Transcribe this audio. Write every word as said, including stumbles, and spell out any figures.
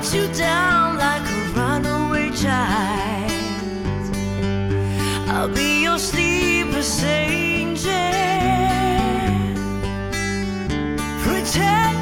hunt you down like a runaway child. I'll be your sleepless angel, pretend